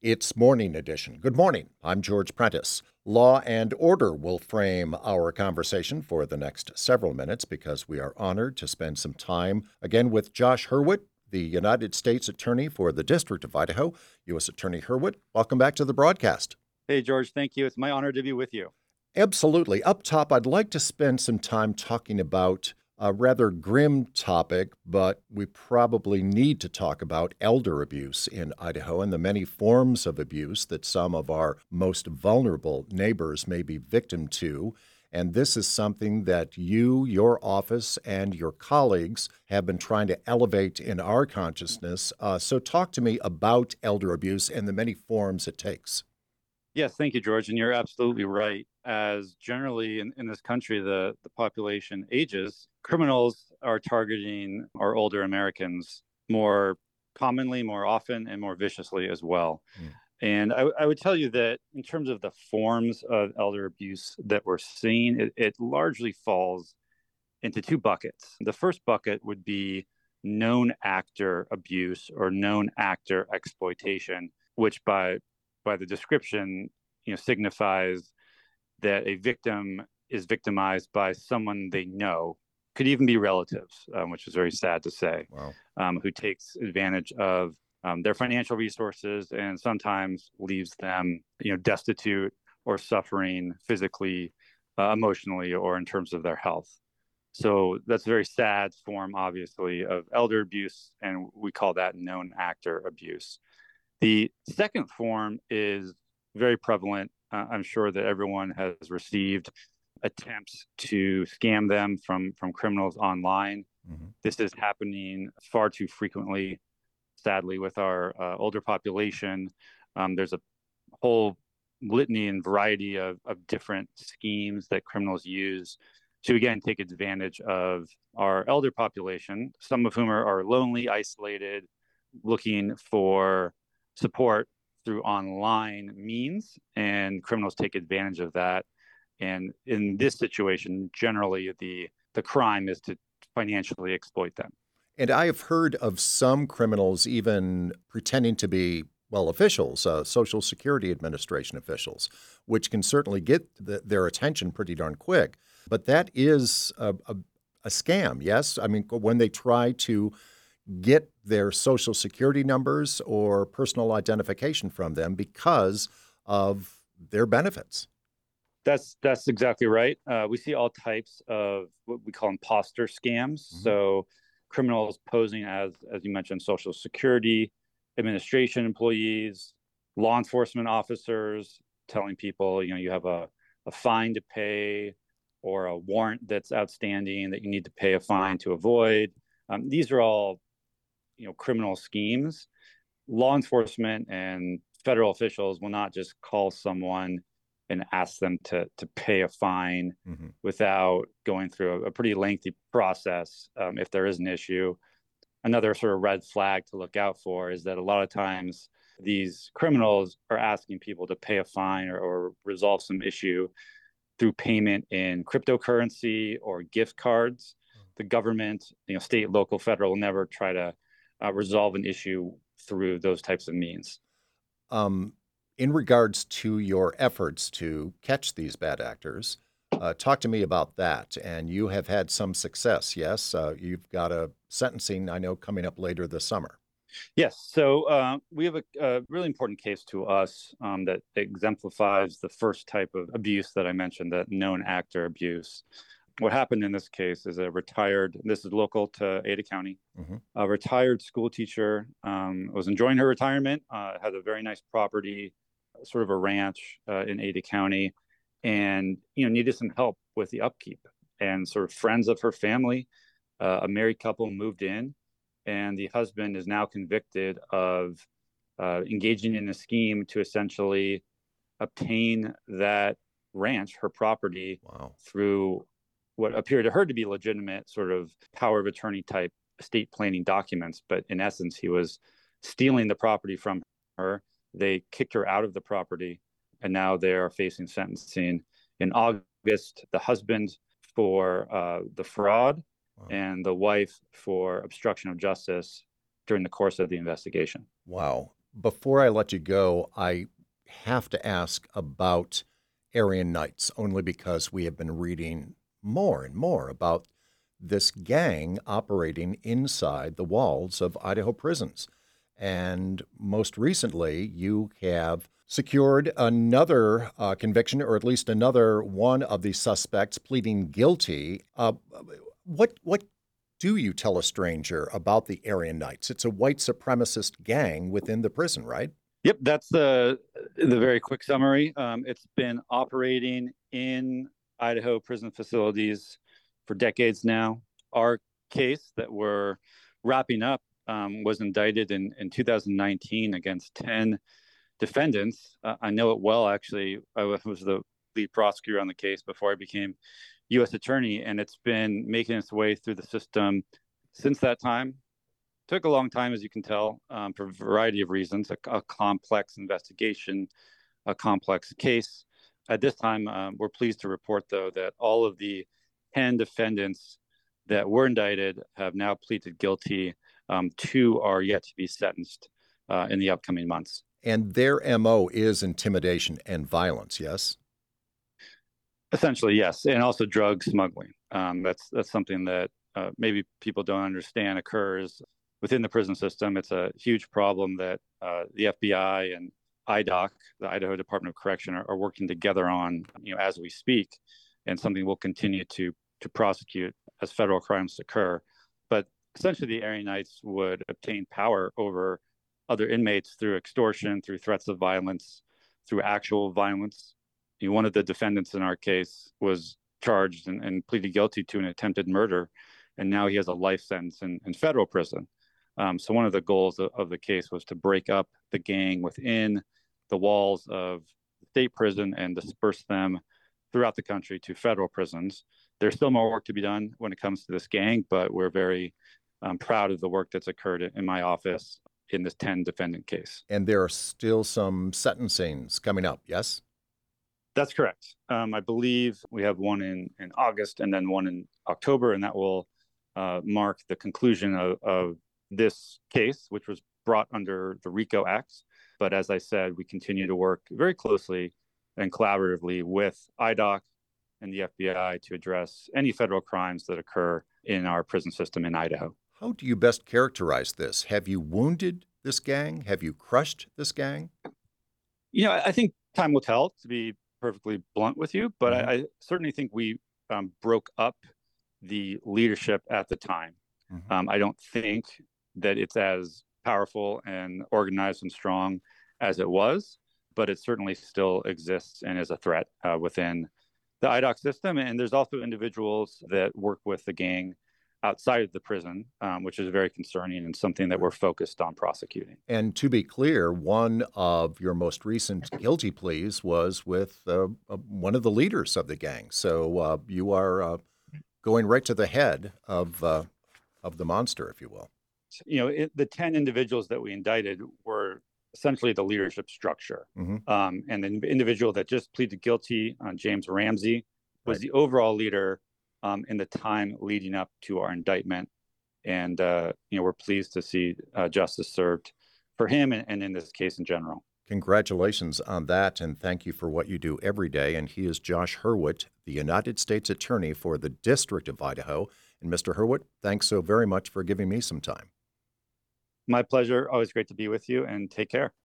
It's Morning Edition. Good morning. I'm George Prentice. Law and order will frame our conversation for the next several minutes because we are honored to spend some time again with Josh Hurwitz, the United States Attorney for the District of Idaho. U.S. Attorney Hurwitz, welcome back to the broadcast. Hey, George, thank you. It's my honor to be with you. Absolutely. Up top, I'd like to spend some time talking about a rather grim topic, but we probably need to talk about elder abuse in Idaho and the many forms of abuse that some of our most vulnerable neighbors may be victim to. And this is something that you, your office, and your colleagues have been trying to elevate in our consciousness. So talk to me about elder abuse and the many forms it takes. Yes, thank you, George. And you're absolutely right. As generally in this country, the population ages, criminals are targeting our older Americans more commonly, more often, and more viciously as well. Mm. And I would tell you that in terms of the forms of elder abuse that we're seeing, it largely falls into two buckets. The first bucket would be known actor abuse or known actor exploitation, which by the description, signifies that a victim is victimized by someone they know, could even be relatives, which is very sad to say, Wow. who takes advantage of their financial resources and sometimes leaves them, destitute or suffering physically, emotionally, or in terms of their health. So that's a very sad form, obviously, of elder abuse, and we call that known actor abuse. The second form is very prevalent. I'm sure that everyone has received attempts to scam them from criminals online. Mm-hmm. This is happening far too frequently, sadly, with our older population. There's a whole litany and variety of different schemes that criminals use to, again, take advantage of our elder population, some of whom are lonely, isolated, looking for support through online means, and criminals take advantage of that. And in this situation, generally the crime is to financially exploit them. And I have heard of some criminals even pretending to be, well, officials, Social Security Administration officials, which can certainly get their attention pretty darn quick. But that is a scam, yes? I mean, when they try to get their Social Security numbers or personal identification from them because of their benefits. That's exactly right. We see all types of what we call imposter scams. Mm-hmm. So criminals posing as you mentioned, Social Security Administration employees, law enforcement officers, telling people, you have a fine to pay or a warrant that's outstanding that you need to pay a fine to avoid. These are all, criminal schemes. Law enforcement and federal officials will not just call someone and ask them to pay a fine Mm-hmm. without going through a pretty lengthy process if there is an issue. Another sort of red flag to look out for is that a lot of times these criminals are asking people to pay a fine or resolve some issue through payment in cryptocurrency or gift cards. The government, state, local, federal, will never try to resolve an issue through those types of means. Um, in regards to your efforts to catch these bad actors, talk to me about that. And you have had some success, yes? You've got a sentencing, I know, coming up later this summer. Yes, so we have a really important case to us that exemplifies the first type of abuse that I mentioned, that known actor abuse. What happened in this case is this is local to Ada County, Mm-hmm. a retired school teacher was enjoying her retirement, had a very nice property, sort of a ranch in Ada County, and needed some help with the upkeep. And sort of friends of her family, a married couple, moved in, and the husband is now convicted of engaging in a scheme to essentially obtain that ranch, her property, Wow. through what appeared to her to be legitimate sort of power of attorney type estate planning documents. But in essence, he was stealing the property from her. They kicked her out of the property, and now they are facing sentencing in August. The husband for the fraud, Wow. and the wife for obstruction of justice during the course of the investigation. Wow. Before I let you go, I have to ask about Aryan Nights, only because we have been reading more and more about this gang operating inside the walls of Idaho prisons. And most recently, you have secured another conviction, or at least another one of the suspects pleading guilty. What do you tell a stranger about the Aryan Knights? It's a white supremacist gang within the prison, right? Yep, that's the very quick summary. It's been operating in Idaho prison facilities for decades now. Our case that we're wrapping up was indicted in 2019 against 10 defendants. I know it well, actually. I was the lead prosecutor on the case before I became U.S. attorney, and it's been making its way through the system since that time. Took a long time, as you can tell, for a variety of reasons. A complex investigation, a complex case. At this time, we're pleased to report, though, that all of the 10 defendants that were indicted have now pleaded guilty. Two are yet to be sentenced in the upcoming months. And their MO is intimidation and violence, yes? Essentially, yes, and also drug smuggling. That's something that maybe people don't understand occurs within the prison system. It's a huge problem that the FBI and IDOC, the Idaho Department of Correction, are working together on, as we speak, and something we'll continue to prosecute as federal crimes occur. But essentially, the Aryan Knights would obtain power over other inmates through extortion, through threats of violence, through actual violence. One of the defendants in our case was charged and pleaded guilty to an attempted murder, and now he has a life sentence in federal prison. So one of the goals of the case was to break up the gang within the walls of the state prison and disperse them throughout the country to federal prisons. There's still more work to be done when it comes to this gang, but we're very proud of the work that's occurred in my office in this 10 defendant case. And there are still some sentencings coming up, yes? That's correct. I believe we have one in August and then one in October, and that will mark the conclusion of this case, which was brought under the RICO Act. But as I said, we continue to work very closely and collaboratively with IDOC and the FBI to address any federal crimes that occur in our prison system in Idaho. How do you best characterize this? Have you wounded this gang? Have you crushed this gang? I think time will tell, to be perfectly blunt with you, but I certainly think we broke up the leadership at the time. I don't think that it's as powerful and organized and strong as it was, but it certainly still exists and is a threat within the IDOC system. And there's also individuals that work with the gang outside of the prison, which is very concerning and something that we're focused on prosecuting. And to be clear, one of your most recent guilty pleas was with one of the leaders of the gang. So you are going right to the head of the monster, if you will. The 10 individuals that we indicted were essentially the leadership structure. And the individual that just pleaded guilty, James Ramsey, was the overall leader in the time leading up to our indictment. And, we're pleased to see justice served for him and in this case in general. Congratulations on that, and thank you for what you do every day. And he is Josh Hurwitz, the United States Attorney for the District of Idaho. And Mr. Hurwitz, thanks so very much for giving me some time. My pleasure. Always great to be with you, and take care.